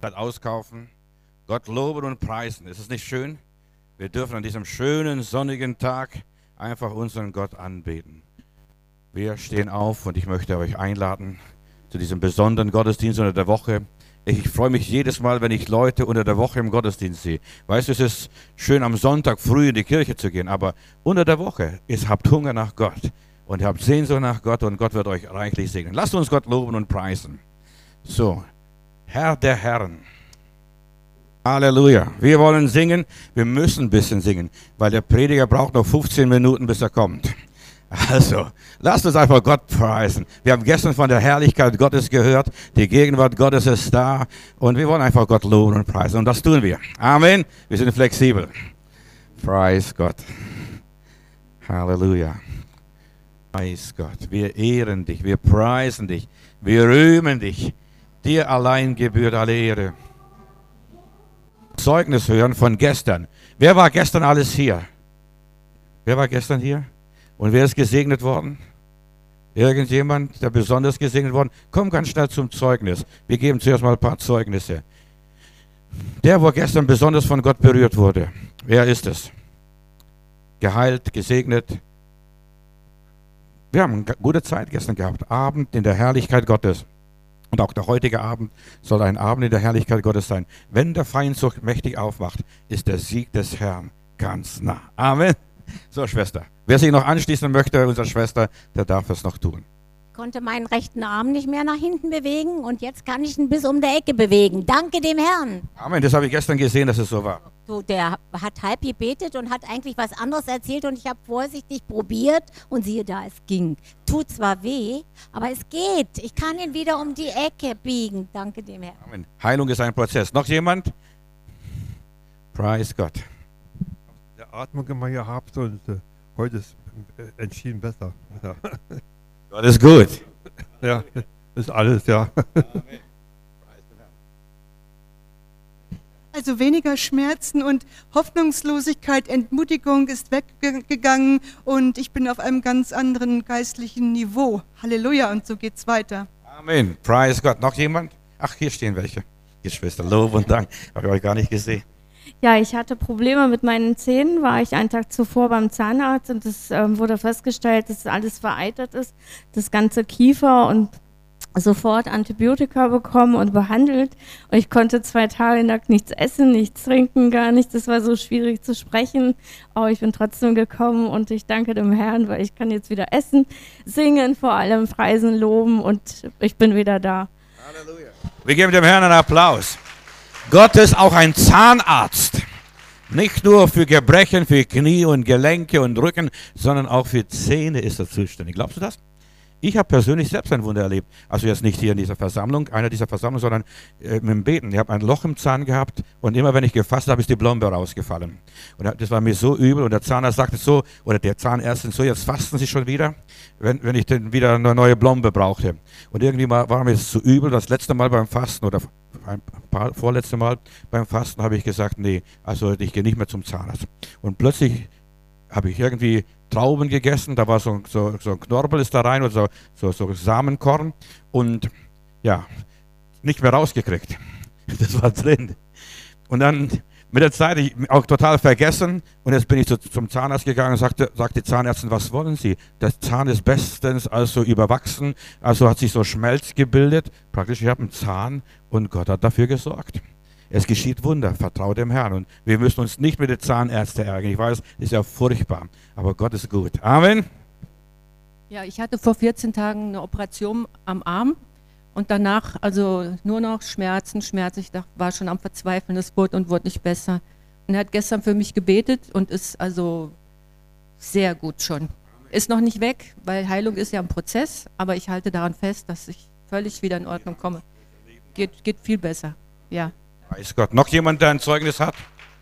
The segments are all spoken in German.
auskaufen, Gott loben und preisen. Ist es nicht schön? Wir dürfen an diesem schönen, sonnigen Tag einfach unseren Gott anbeten. Wir stehen auf und ich möchte euch einladen zu diesem besonderen Gottesdienst unter der Woche. Ich freue mich jedes Mal, wenn ich Leute unter der Woche im Gottesdienst sehe. Weißt du, es ist schön, am Sonntag früh in die Kirche zu gehen, aber unter der Woche habt Hunger nach Gott und ihr habt Sehnsucht nach Gott und Gott wird euch reichlich segnen. Lasst uns Gott loben und preisen. So, Herr der Herren. Halleluja. Wir wollen singen, wir müssen ein bisschen singen, weil der Prediger braucht noch 15 Minuten, bis er kommt. Also, lasst uns einfach Gott preisen. Wir haben gestern von der Herrlichkeit Gottes gehört, die Gegenwart Gottes ist da und wir wollen einfach Gott loben und preisen und das tun wir. Amen. Wir sind flexibel. Preis Gott. Halleluja. Preis Gott. Wir ehren dich, wir preisen dich, wir rühmen dich. Dir allein gebührt alle Ehre. Zeugnis hören von gestern. Wer war gestern alles hier? Wer war gestern hier? Und wer ist gesegnet worden? Irgendjemand, der besonders gesegnet worden? Komm ganz schnell zum Zeugnis. Wir geben zuerst mal ein paar Zeugnisse. Der, wo gestern besonders von Gott berührt wurde. Wer ist es? Geheilt, gesegnet. Wir haben eine gute Zeit gestern gehabt. Abend in der Herrlichkeit Gottes. Und auch der heutige Abend soll ein Abend in der Herrlichkeit Gottes sein. Wenn der Feind so mächtig aufwacht, ist der Sieg des Herrn ganz nah. Amen. So, Schwester. Wer sich noch anschließen möchte, unsere Schwester, der darf es noch tun. Ich konnte meinen rechten Arm nicht mehr nach hinten bewegen und jetzt kann ich ihn bis um die Ecke bewegen. Danke dem Herrn. Amen. Das habe ich gestern gesehen, dass es so war. So, der hat halb gebetet und hat eigentlich was anderes erzählt und ich habe vorsichtig probiert und siehe da, es ging. Tut zwar weh, aber es geht. Ich kann ihn wieder um die Ecke biegen. Danke dem Herrn. Amen. Heilung ist ein Prozess. Noch jemand? Preis Gott. Der Atmung immer gehabt und heute ist entschieden besser. Ja. Gott ist gut. Ja, ist alles, ja. Amen. Also weniger Schmerzen und Hoffnungslosigkeit, Entmutigung ist weggegangen und ich bin auf einem ganz anderen geistlichen Niveau. Halleluja, und so geht's weiter. Amen. Preis Gott. Noch jemand? Ach, hier stehen welche. Geschwister, Lob und Dank. Habe ich euch gar nicht gesehen. Ja, ich hatte Probleme mit meinen Zähnen, war ich einen Tag zuvor beim Zahnarzt und es wurde festgestellt, dass alles vereitert ist, das ganze Kiefer und sofort Antibiotika bekommen und behandelt. Und ich konnte 2 Tage lang nichts essen, nichts trinken, gar nichts. Das war so schwierig zu sprechen. Aber ich bin trotzdem gekommen und ich danke dem Herrn, weil ich kann jetzt wieder essen, singen, vor allem preisen, loben und ich bin wieder da. Halleluja. Wir geben dem Herrn einen Applaus. Gott ist auch ein Zahnarzt. Nicht nur für Gebrechen, für Knie und Gelenke und Rücken, sondern auch für Zähne ist er zuständig. Glaubst du das? Ich habe persönlich selbst ein Wunder erlebt. Also jetzt nicht hier in dieser Versammlung, einer dieser Versammlungen, sondern mit dem Beten. Ich habe ein Loch im Zahn gehabt und immer wenn ich gefasst habe, ist die Blombe rausgefallen. Und das war mir so übel und der Zahnarzt sagte so, oder der Zahnärztin so, jetzt fasten Sie schon wieder, wenn ich dann wieder eine neue Blombe brauchte. Und irgendwie war mir so übel, das letzte Mal beim Fasten oder vorletzte Mal beim Fasten habe ich gesagt, nee, also ich gehe nicht mehr zum Zahnarzt. Und plötzlich habe ich irgendwie Trauben gegessen, da war so ein Knorpel ist da rein oder so Samenkorn und ja, nicht mehr rausgekriegt. Das war drin. Und dann mit der Zeit ich auch total vergessen und jetzt bin ich zum Zahnarzt gegangen und sagte die Zahnärztin, was wollen Sie? Der Zahn ist bestens also überwachsen, also hat sich so Schmelz gebildet. Praktisch, ich habe einen Zahn und Gott hat dafür gesorgt. Es geschieht Wunder, vertraue dem Herrn. Und wir müssen uns nicht mit den Zahnärzten ärgern. Ich weiß, das ist ja furchtbar, aber Gott ist gut. Amen. Ja, ich hatte vor 14 Tagen eine Operation am Arm und danach also nur noch Schmerzen. Ich war schon am Verzweifeln, es wurde und wurde nicht besser. Und er hat gestern für mich gebetet und ist also sehr gut schon. Ist noch nicht weg, weil Heilung ist ja ein Prozess, aber ich halte daran fest, dass ich völlig wieder in Ordnung komme. Geht viel besser, ja. Weiß Gott. Noch jemand, der ein Zeugnis hat?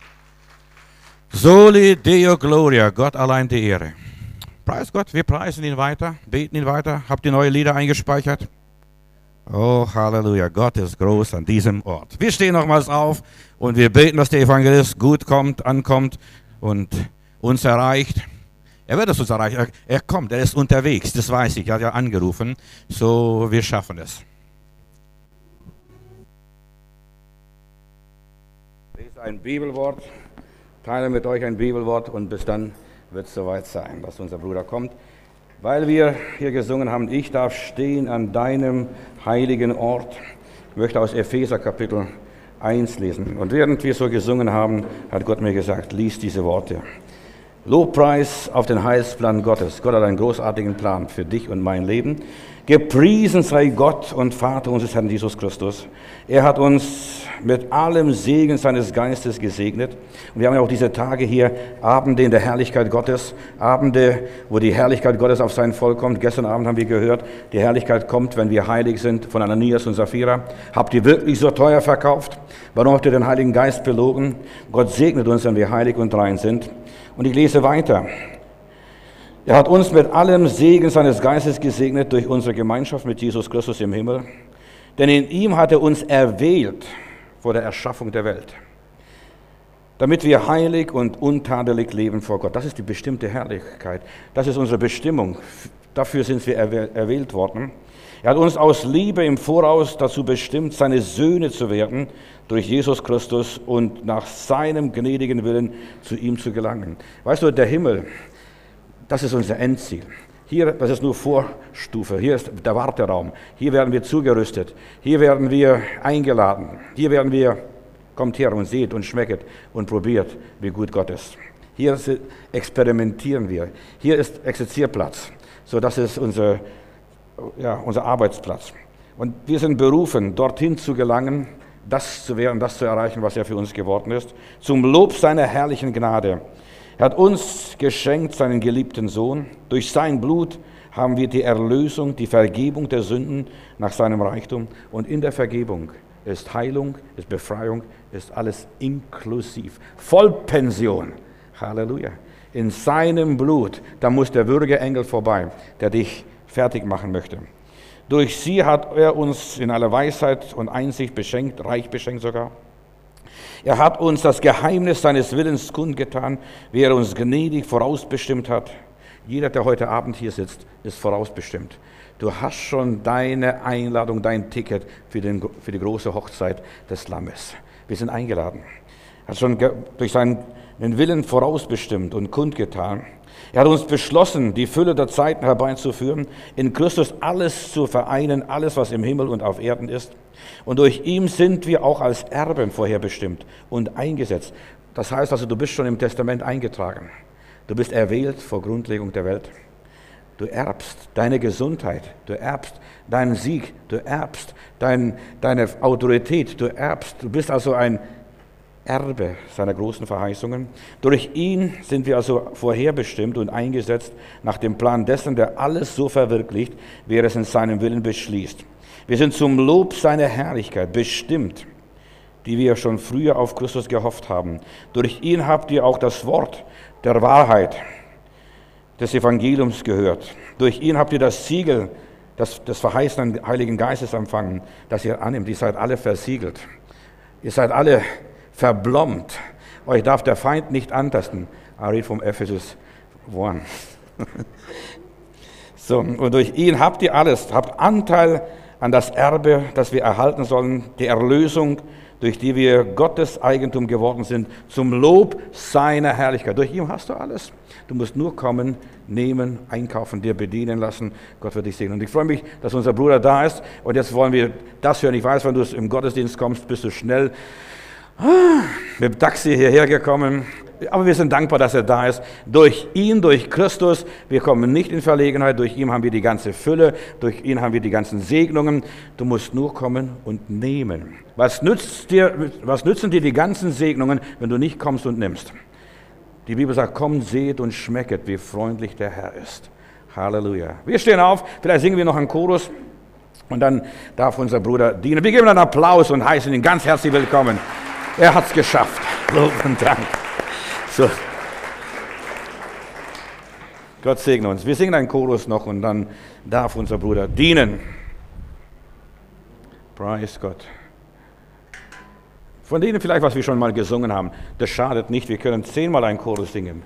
Soli Deo Gloria, Gott allein die Ehre. Preis Gott, wir preisen ihn weiter, beten ihn weiter. Habt ihr neue Lieder eingespeichert? Oh, Halleluja, Gott ist groß an diesem Ort. Wir stehen nochmals auf und wir beten, dass der Evangelist gut ankommt und uns erreicht. Er wird es uns erreichen. Er kommt, er ist unterwegs, das weiß ich. Er hat ja angerufen. So, wir schaffen es. Ein Bibelwort, teile mit euch ein Bibelwort und bis dann wird es soweit sein, dass unser Bruder kommt. Weil wir hier gesungen haben, ich darf stehen an deinem heiligen Ort. Ich möchte aus Epheser Kapitel 1 lesen. Und während wir so gesungen haben, hat Gott mir gesagt, lies diese Worte. Lobpreis auf den Heilsplan Gottes. Gott hat einen großartigen Plan für dich und mein Leben. Gepriesen sei Gott und Vater unseres Herrn Jesus Christus. Er hat uns mit allem Segen seines Geistes gesegnet. Und wir haben ja auch diese Tage hier, Abende in der Herrlichkeit Gottes, Abende, wo die Herrlichkeit Gottes auf sein Volk kommt. Gestern Abend haben wir gehört, die Herrlichkeit kommt, wenn wir heilig sind, von Ananias und Sapphira. Habt ihr wirklich so teuer verkauft? Warum habt ihr den Heiligen Geist belogen? Gott segnet uns, wenn wir heilig und rein sind. Und ich lese weiter. Er hat uns mit allem Segen seines Geistes gesegnet durch unsere Gemeinschaft mit Jesus Christus im Himmel. Denn in ihm hat er uns erwählt vor der Erschaffung der Welt, damit wir heilig und untadelig leben vor Gott. Das ist die bestimmte Herrlichkeit. Das ist unsere Bestimmung. Dafür sind wir erwählt worden. Er hat uns aus Liebe im Voraus dazu bestimmt, seine Söhne zu werden, durch Jesus Christus und nach seinem gnädigen Willen zu ihm zu gelangen. Weißt du, der Himmel, das ist unser Endziel. Hier, das ist nur Vorstufe, hier ist der Warteraum, hier werden wir zugerüstet, hier werden wir eingeladen, hier werden wir, kommt her und seht und schmecket und probiert, wie gut Gott ist. Hier experimentieren wir, hier ist Exerzierplatz, so das ist unser Arbeitsplatz. Und wir sind berufen, dorthin zu gelangen, das zu werden, das zu erreichen, was er für uns geworden ist, zum Lob seiner herrlichen Gnade. Er hat uns geschenkt, seinen geliebten Sohn. Durch sein Blut haben wir die Erlösung, die Vergebung der Sünden nach seinem Reichtum. Und in der Vergebung ist Heilung, ist Befreiung, ist alles inklusiv. Vollpension. Halleluja. In seinem Blut, da muss der Würgeengel vorbei, der dich fertig machen möchte. Durch sie hat er uns in aller Weisheit und Einsicht beschenkt, reich beschenkt sogar. Er hat uns das Geheimnis seines Willens kundgetan, wie er uns gnädig vorausbestimmt hat. Jeder, der heute Abend hier sitzt, ist vorausbestimmt. Du hast schon deine Einladung, dein Ticket für die große Hochzeit des Lammes. Wir sind eingeladen. Er hat schon durch seinen Willen vorausbestimmt und kundgetan. Er hat uns beschlossen, die Fülle der Zeiten herbeizuführen, in Christus alles zu vereinen, alles, was im Himmel und auf Erden ist. Und durch ihn sind wir auch als Erben vorherbestimmt und eingesetzt. Das heißt also, du bist schon im Testament eingetragen. Du bist erwählt vor Grundlegung der Welt. Du erbst deine Gesundheit, du erbst deinen Sieg, du erbst deine Autorität, du erbst. Du bist also ein Erbe seiner großen Verheißungen. Durch ihn sind wir also vorherbestimmt und eingesetzt nach dem Plan dessen, der alles so verwirklicht, wie er es in seinem Willen beschließt. Wir sind zum Lob seiner Herrlichkeit bestimmt, die wir schon früher auf Christus gehofft haben. Durch ihn habt ihr auch das Wort der Wahrheit des Evangeliums gehört. Durch ihn habt ihr das Siegel des verheißenen Heiligen Geistes empfangen, das ihr annimmt. Ihr seid alle versiegelt. Ihr seid alle verblombt. Euch darf der Feind nicht antasten. I read vom Ephesus 1. So, und durch ihn habt ihr alles, habt Anteil an das Erbe, das wir erhalten sollen, die Erlösung, durch die wir Gottes Eigentum geworden sind, zum Lob seiner Herrlichkeit. Durch ihn hast du alles. Du musst nur kommen, nehmen, einkaufen, dir bedienen lassen. Gott wird dich segnen. Und ich freue mich, dass unser Bruder da ist. Und jetzt wollen wir das hören. Ich weiß, wenn du im Gottesdienst kommst, bist du schnell mit dem Taxi hierher gekommen. Aber wir sind dankbar, dass er da ist. Durch ihn, durch Christus, wir kommen nicht in Verlegenheit. Durch ihn haben wir die ganze Fülle. Durch ihn haben wir die ganzen Segnungen. Du musst nur kommen und nehmen. Was nützen dir die ganzen Segnungen, wenn du nicht kommst und nimmst? Die Bibel sagt, kommt, seht und schmecket, wie freundlich der Herr ist. Halleluja. Wir stehen auf. Vielleicht singen wir noch einen Chorus. Und dann darf unser Bruder dienen. Wir geben einen Applaus und heißen ihn ganz herzlich willkommen. Er hat es geschafft. Lob und Dank. So. Gott segne uns. Wir singen einen Chorus noch und dann darf unser Bruder dienen. Preis Gott. Von denen vielleicht, was wir schon mal gesungen haben, das schadet nicht. Wir können 10-mal einen Chorus singen.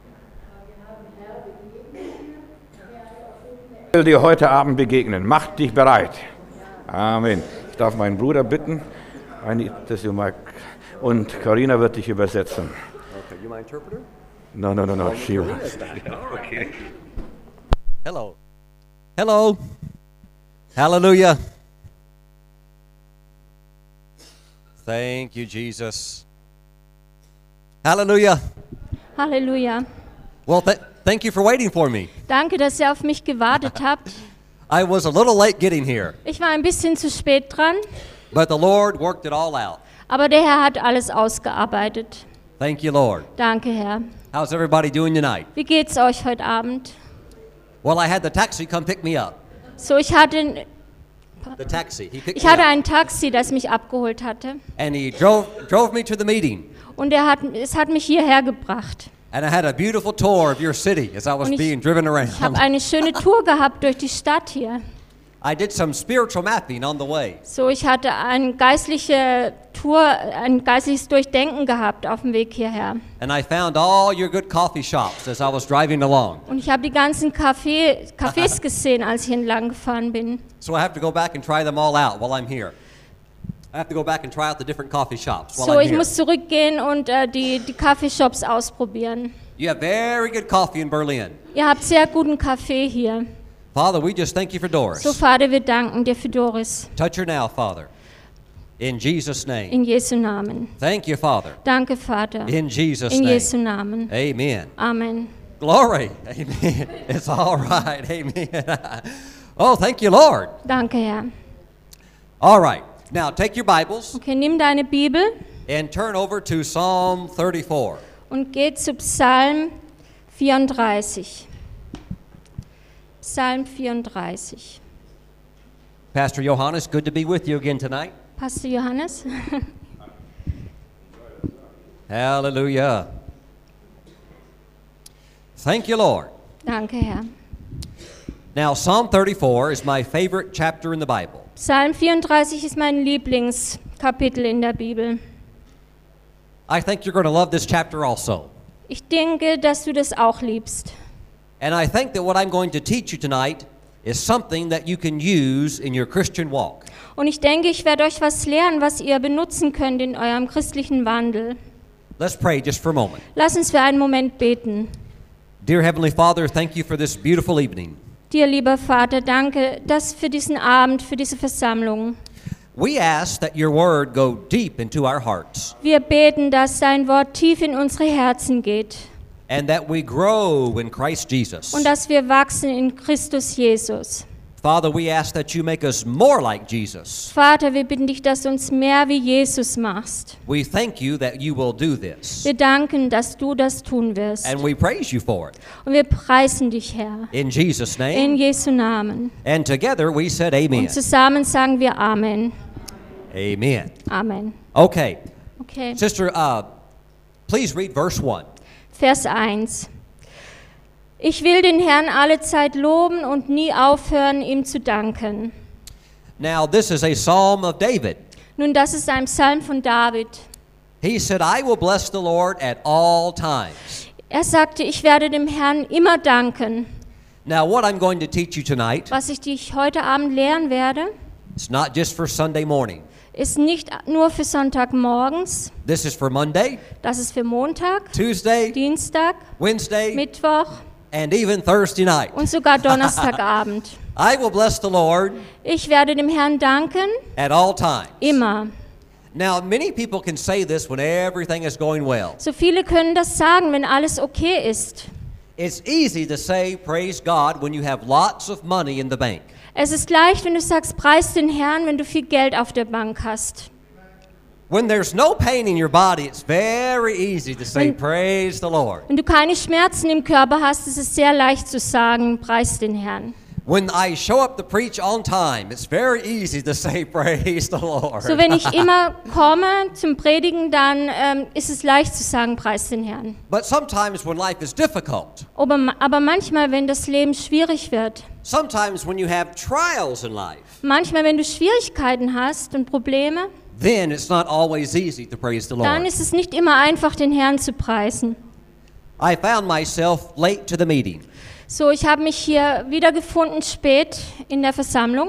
Ich will dir heute Abend begegnen. Mach dich bereit. Amen. Ich darf meinen Bruder bitten, Und Karina wird dich übersetzen. Okay, you my interpreter? No, she will. Okay. Hello. Hello. Hallelujah. Thank you, Jesus. Hallelujah. Halleluja. Well, thank you for waiting for me. Danke, dass ihr auf mich gewartet habt. I was a little late getting here, Ich war ein bisschen zu spät dran, but the Lord worked it all out. aber der Herr hat alles ausgearbeitet. Thank you, Lord. Danke, Herr. How's everybody doing tonight? Wie geht's euch heute Abend? Well, I had the taxi come pick me up. So, ich hatte The taxi. He picked me up. ein Taxi, das mich abgeholt hatte. And he drove me to the meeting. Und es hat mich hierher gebracht. And I had a beautiful tour of your city as I was Und being driven Ich habe around. eine schöne Tour gehabt durch die Stadt hier. I did some spiritual mapping on the way. So, ich hatte eine geistliche Tour, ein geistliches Durchdenken gehabt auf dem Weg hierher. And I found all your good coffee shops as I was driving along. Und ich habe die ganzen Cafés gesehen, als ich entlang gefahren bin. So I have to go back and try them all out while I'm here. I have to go back and try out the different coffee shops while So, I'm ich here. muss zurückgehen und die Kaffeeshops ausprobieren. You have very good coffee in Berlin. Ihr habt sehr guten Kaffee hier. Father, we just thank you for Doris. So, Vater, wir danken dir für Doris. Touch her now, Father. In Jesus' name. In Jesu Namen. Thank you, Father. Danke, Vater. In Jesus' In name. Jesu Namen. Amen. Amen. Glory. Amen. It's all right. Amen. Oh, thank you, Lord. Danke, Herr. All right. Now take your Bibles Okay, nimm deine Bibel and turn over to Psalm 34. und geh zu Psalm 34. Psalm 34. Pastor Johannes, good to be with you again tonight. Pastor Johannes? Hallelujah. Thank you, Lord. Danke, Herr. Now, Psalm 34 is my favorite chapter in the Bible. Psalm 34 ist mein Lieblingskapitel in der Bibel. I think you're going to love this chapter also. Ich denke, dass du das auch liebst. And I think that what I'm going to teach you tonight is something that you can use in your Christian walk. Und ich denke, ich werde euch was lernen, was ihr benutzen könnt in eurem christlichen Wandel. Let's pray just for a moment. Lass uns für einen Moment beten. Dear Heavenly Father, thank you for this beautiful evening. Dir, lieber Vater, danke für diesen Abend, für diese Versammlung. We ask that your word go deep into our hearts Wir beten, dass dein Wort tief in unsere Herzen geht and that we grow in Christ Jesus. und dass wir wachsen in Christus Jesus. Father, we ask that you make us more like Jesus. Vater, wir bitten dich, dass du uns mehr wie Jesus machst. We thank you that you will do this. Wir danken, dass du das tun wirst. And we praise you for it. Und wir preisen dich, Herr. In Jesus' In name. Jesu Namen. And together we said amen. Und zusammen sagen wir Amen. Amen. Amen. Okay. Okay. Sister, please read verse 1. Vers 1. Ich will den Herrn alle Zeit loben und nie aufhören, ihm zu danken. Now, this is a psalm of David. Nun, das ist ein Psalm von David. He said, I will bless the Lord at all times. Er sagte, ich werde dem Herrn immer danken. Now, what I'm going to teach you tonight, Was ich dich heute Abend lehren werde, it's not just for Sunday morning. ist nicht nur für Sonntagmorgens, This is for Monday, das ist für Montag, Tuesday, Dienstag, Wednesday, Mittwoch and even Thursday night. und sogar Donnerstagabend. I will bless the Lord Ich werde dem Herrn danken, at all times. immer. Now, many people can say this when everything is going well. So viele können das sagen, wenn alles okay ist. It's easy to say, praise God, when you have lots of money in the bank. Es ist leicht, wenn du sagst, preis den Herrn, wenn du viel Geld auf der Bank hast. When there's no pain in your body, it's very easy to say, Wenn- praise the Lord. Wenn du keine Schmerzen im Körper hast, ist es sehr leicht zu sagen, preis den Herrn. When I show up to preach on time, it's very easy to say, praise the Lord. So, wenn ich immer komme zum Predigen, dann ist es leicht zu sagen, preis den Herrn. But sometimes when life is difficult, Aber manchmal, wenn das Leben schwierig wird, sometimes when you have trials in life, manchmal, wenn du Schwierigkeiten hast und Probleme, then it's not always easy to praise the dann Lord. ist es nicht immer einfach, den Herrn zu preisen. I found myself late to the meeting. So, ich habe mich hier wiedergefunden spät in der Versammlung.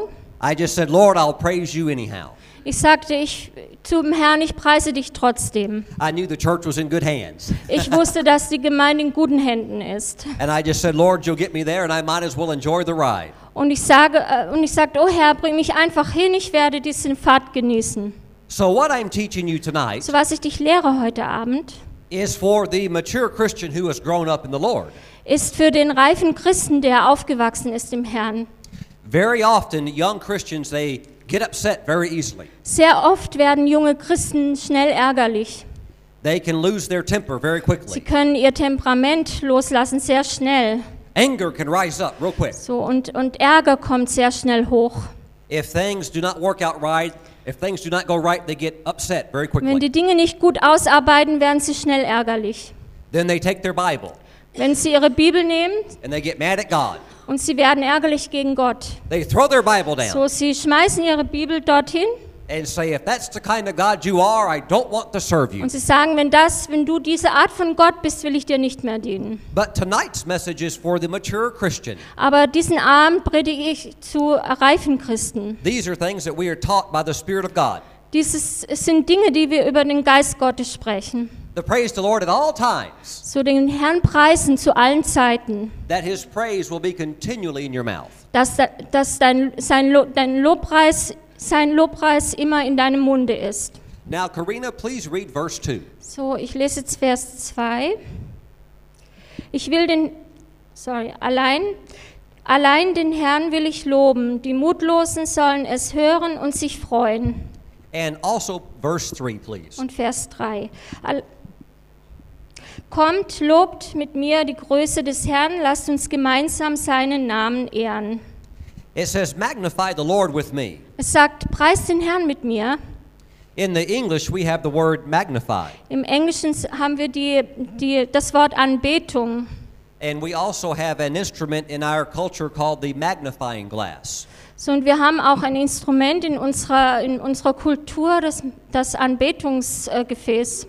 I just said, Lord, I'll praise you anyhow. Ich sagte zum Herrn, ich preise dich trotzdem. I knew the church was in good hands. Ich wusste, dass die Gemeinde in guten Händen ist. And I just said, Lord, you'll get me there and I might as well enjoy the ride. Und ich sagte, oh Herr, bring mich einfach hin, ich werde diesen Fahrt genießen. So what I'm teaching you tonight So was ich dich lehre heute Abend, is for the mature Christian who has grown up in the Lord. ist für den reifen Christen, der aufgewachsen ist im Herrn. Very often, young Christians, they get upset very easily. Sehr oft werden junge Christen schnell ärgerlich. They can lose their temper very Sie quickly. können ihr Temperament loslassen sehr schnell. Anger can rise up real quick. So, und Ärger kommt sehr schnell hoch. If things do not work out right, if things do not go right, they get upset very Wenn quickly. die Dinge nicht gut ausarbeiten, werden sie schnell ärgerlich. Then they take their Bible Wenn sie ihre Bibel nehmen and they get mad at God. und sie werden ärgerlich gegen Gott. They throw their Bible down So, sie schmeißen ihre Bibel dorthin and say, if that's the kind of God you are, I don't want to serve you. und sie sagen, wenn du diese Art von Gott bist, will ich dir nicht mehr dienen. But tonight's message is for the mature Christian. Aber diesen Abend predige ich zu reifen Christen. These are things that we are taught by the Spirit of God. Es sind Dinge, die wir über den Geist Gottes sprechen. To praise the Lord at all times, So den Herrn preisen zu allen Zeiten, that His praise will be continually in your mouth. dass sein Lobpreis immer in deinem Munde ist. Now, Karina, please read verse 2. So, ich lese jetzt Vers 2. Allein den Herrn will ich loben, die Mutlosen sollen es hören und sich freuen. And also verse 3, please. Und Vers 3. Kommt, lobt mit mir die Größe des Herrn, lasst uns gemeinsam seinen Namen ehren. It says, magnify the Lord with me. Es sagt, preist den Herrn mit mir. In the English, we have the word magnify. Im Englischen haben wir das Wort Anbetung. And we also have an instrument in our culture called the magnifying glass. So, und wir haben auch ein Instrument in unserer Kultur, das Anbetungsgefäß.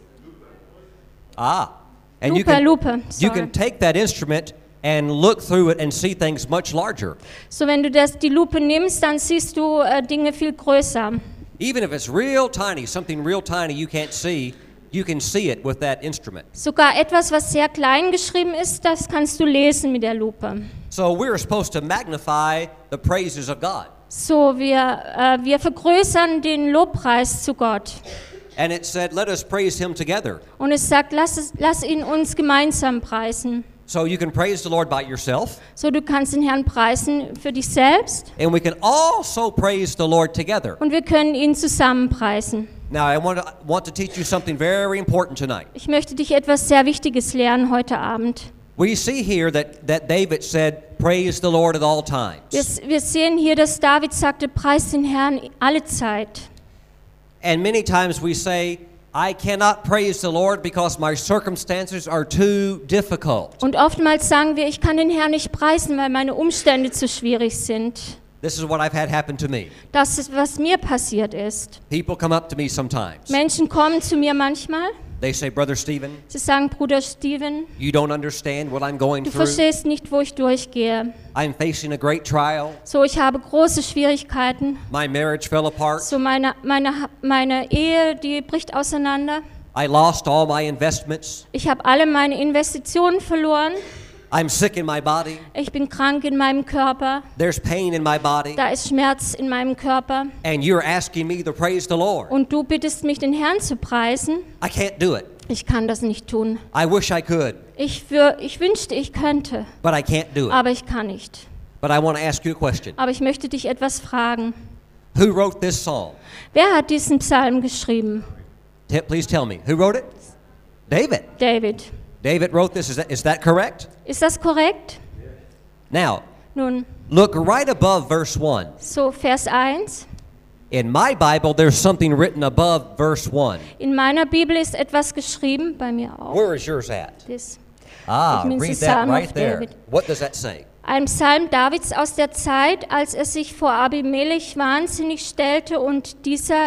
And Lupe, you can take that instrument and look through it and see things much larger. So, wenn du die Lupe nimmst, dann siehst du Dinge viel größer. Even if it's real tiny, something real tiny you can't see, you can see it with that instrument. Sogar etwas, was sehr klein geschrieben ist, das kannst du lesen mit der Lupe. So we're supposed to magnify the praises of God. So, wir vergrößern den Lobpreis zu Gott. And it said, let us praise Him together. Und es sagt, lass ihn uns gemeinsam preisen. So you can praise the Lord by yourself. So, du kannst den Herrn preisen für dich selbst. And we can also praise the Lord together. Und wir können ihn zusammen preisen. Now I want to teach you something very important tonight. Ich möchte dich etwas sehr Wichtiges lernen heute Abend. We see here that David said, praise the Lord at all times. Wir sehen hier, dass David sagte, preis den Herrn alle Zeit. And many times we say, I cannot praise the Lord because my circumstances are too difficult. Und oftmals sagen wir, ich kann den Herrn nicht preisen, weil meine Umstände zu schwierig sind. This is what I've had happen to me. Das ist, was mir passiert ist. People come up to me sometimes. Menschen kommen zu mir manchmal. They say, Brother Stephen, Sie sagen, Bruder Steven, you don't understand what I'm going du through. verstehst nicht, wo ich durchgehe. I'm facing a great trial. So, ich habe große Schwierigkeiten. My marriage fell apart. So, meine Ehe, die bricht auseinander. I lost all my investments. Ich habe alle meine Investitionen verloren. I'm sick in my body. Ich bin krank in meinem Körper. There's pain in my body. Da ist Schmerz in meinem Körper. And you're asking me to praise the Lord. Und du bittest mich, den Herrn zu preisen. I can't do it. Ich kann das nicht tun. I wish I could, Ich wünschte, ich könnte, but I can't do it. aber ich kann nicht. But I want to ask you a question. Aber ich möchte dich etwas fragen. Who wrote this psalm? Wer hat diesen Psalm geschrieben? Please tell me. Who wrote it? David. David. David wrote this. Is that correct? Ist das korrekt? Now, Nun, look right above verse 1. so Vers 1. In my Bible, there's something written above verse 1. In meiner Bibel ist etwas geschrieben, bei mir auch. Where is yours at? Das. It Ah, means read the that Psalm right of there. David. What does that say? Ein Psalm Davids aus der Zeit, als er sich vor Abimelech wahnsinnig stellte und dieser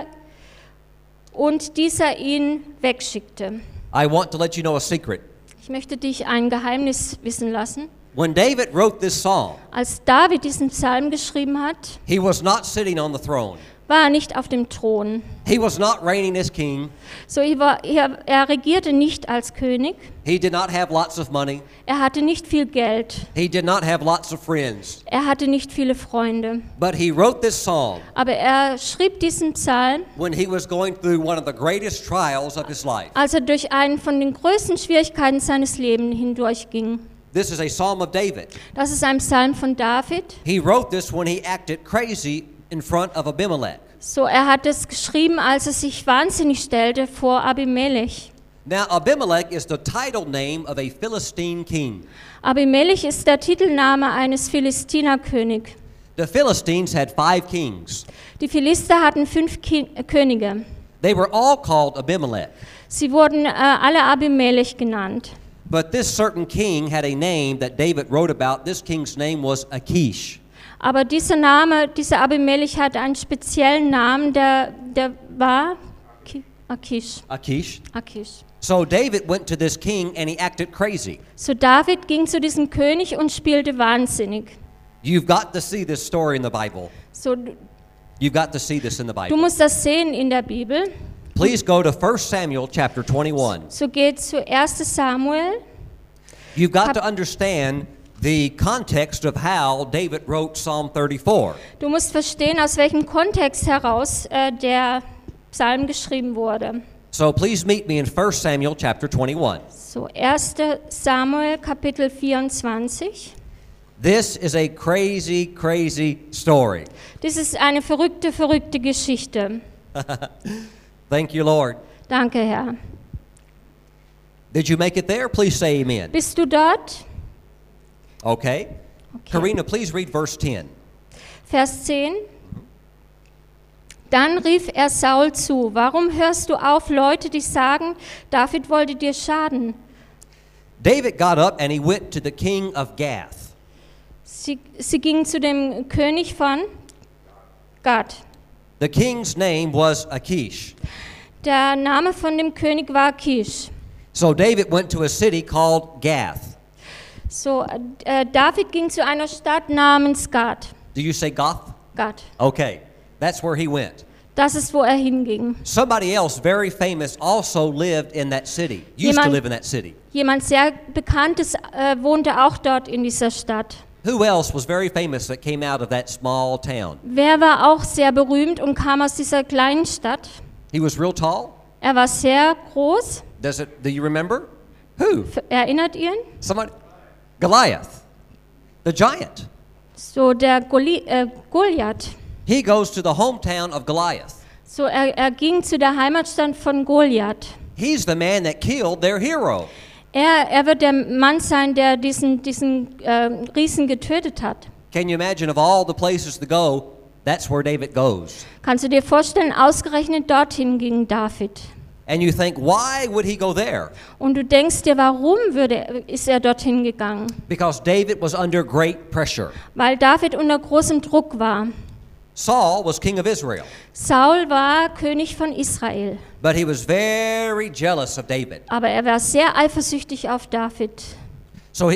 ihn wegschickte. I want to let you know a secret. Ich möchte dich ein Geheimnis wissen lassen. When David wrote this psalm, Als David diesen Psalm geschrieben hat, he was not sitting on the throne. war er nicht auf dem Thron. He was not reigning as king. So er regierte nicht als König. He did not have lots of money. Er hatte nicht viel Geld. He did not have lots of friends. Er hatte nicht viele Freunde. But he wrote this psalm Aber er schrieb diesen Psalm, when he was going through one of the greatest trials of his life. als er durch einen von den größten Schwierigkeiten seines Lebens hindurchging. This is a psalm of David. Das ist ein Psalm von David. He wrote this when he acted crazy in front of Abimelech. So, er hat es geschrieben, als er sich wahnsinnig stellte vor Abimelech. Now, Abimelech is the title name of a Philistine king. Abimelech ist der Titelname eines Philistinerkönigs. The Philistines had 5 kings. Die Philister hatten 5 Könige. They were all called Abimelech. Sie wurden alle Abimelech genannt. But this certain king had a name that David wrote about. This king's name was Achish. Aber dieser Abimelech hat einen speziellen Namen, der war Achish. Achish. Achish. So David went to this king and he acted crazy. So David ging zu diesem König und spielte wahnsinnig. You've got to see this story in the Bible. So, You've got to see this in the du Bible. musst das sehen in der Bibel. Please go to 1 Samuel chapter 21. So geht zu 1. Samuel. You've got to understand the context of how David wrote Psalm 34. Du musst verstehen, aus welchem Kontext heraus der Psalm geschrieben wurde. So please meet me in 1 Samuel chapter 21. So 1. Samuel Kapitel 24. This is a crazy, crazy story. Das ist eine verrückte Geschichte. Thank you, Lord. Danke, Herr. Did you make it there? Please say amen. Bist du dort? Okay. Karina, please read verse 10. Vers 10. Dann rief er Saul zu: Warum hörst du auf, Leute, die sagen, David wollte dir schaden? David got up and he went to the king of Gath. Sie gingen zu dem König von Gad. The king's name was Achish. Der Name von dem König war Achish. So David went to a city called Gath. So, David ging zu einer Stadt namens Gad. Do you say Goth? Gad. Okay, that's where he went. Das ist, wo er hinging. Somebody else very famous also lived in that city. Used to live in that city. Jemand sehr Bekanntes wohnte auch dort in dieser Stadt. Who else was very famous that came out of that small town? Wer war auch sehr berühmt und kam aus dieser kleinen Stadt? He was real tall. Er war sehr groß. Do you remember? Who? Erinnert ihr ihn? Somebody. Goliath, the giant. So der Goliath. He goes to the hometown of Goliath. So er ging zu der Heimatstadt von Goliath. He's the man that killed their hero. Er wird der Mann sein, der diesen Riesen getötet hat. Can you imagine of all the places to go, that's where David goes. Kannst du dir vorstellen, ausgerechnet dorthin ging David. And you think, why would he go there? Und du denkst dir, warum ist er dorthin gegangen? Because David was under great pressure. Weil David unter großem Druck war. Saul was king of Israel. Saul war König von Israel. But he was very jealous of David. Aber er war sehr eifersüchtig auf David. So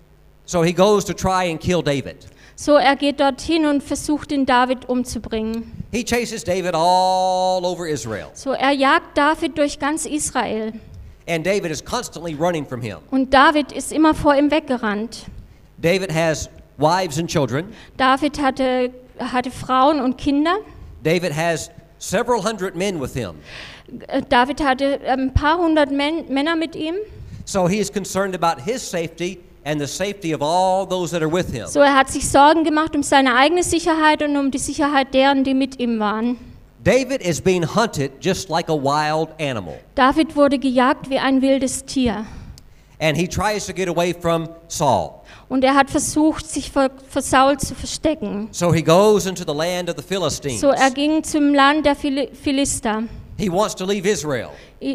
he goes to try and kill David. So er geht dorthin und versucht, den David umzubringen. He chases David all over Israel. So er jagt David durch ganz Israel. And David is constantly running from him. Und David ist immer vor ihm weggerannt. David has wives and children. David hatte Frauen und Kinder. David has several hundred men with him. David hatte ein paar hundert Männer mit ihm. So he is concerned about his safety and the safety of all those that are with him. So er hat sich Sorgen gemacht um seine eigene Sicherheit und um die Sicherheit deren, die mit ihm waren. David is being hunted just like a wild animal. David wurde gejagt wie ein wildes Tier. And he tries to get away from Saul. Und er hat versucht, sich vor Saul zu verstecken. So he goes into the land of the Philistines. So er ging zum Land der Philister. He wants to leave Israel.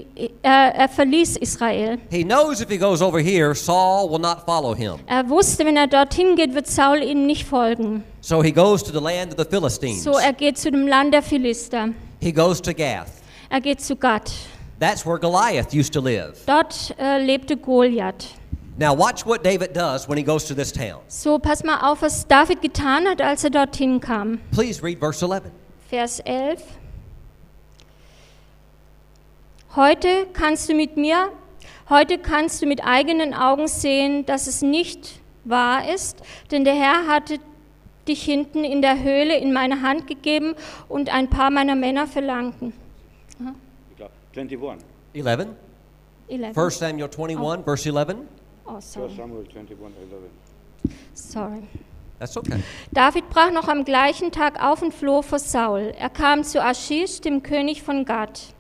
Er verließ Israel. He knows if he goes over here, Saul will not follow him. Er wusste, wenn er dorthin geht, wird Saul ihm nicht folgen. So he goes to the land of the Philistines. So er geht zu dem Land der Philister. He goes to Gath. Er geht zu Gad. That's where Goliath used to live. Dort lebte Goliath. Now watch what David does when he goes to this town. So, pass mal auf, was David getan hat, als er dorthin kam. Please read verse 11. Vers 11. Heute kannst du mit eigenen Augen sehen, dass es nicht wahr ist, denn der Herr hatte dich hinten in der Höhle in meine Hand gegeben und ein paar meiner Männer verlangten. 21. 11. 11. 1 Samuel 21, verse 11. Oh, sorry. Samuel 21, 11. Sorry. That's okay. David brach noch am gleichen Tag auf und floh vor Saul. Er kam zu Achish, dem König von Gad.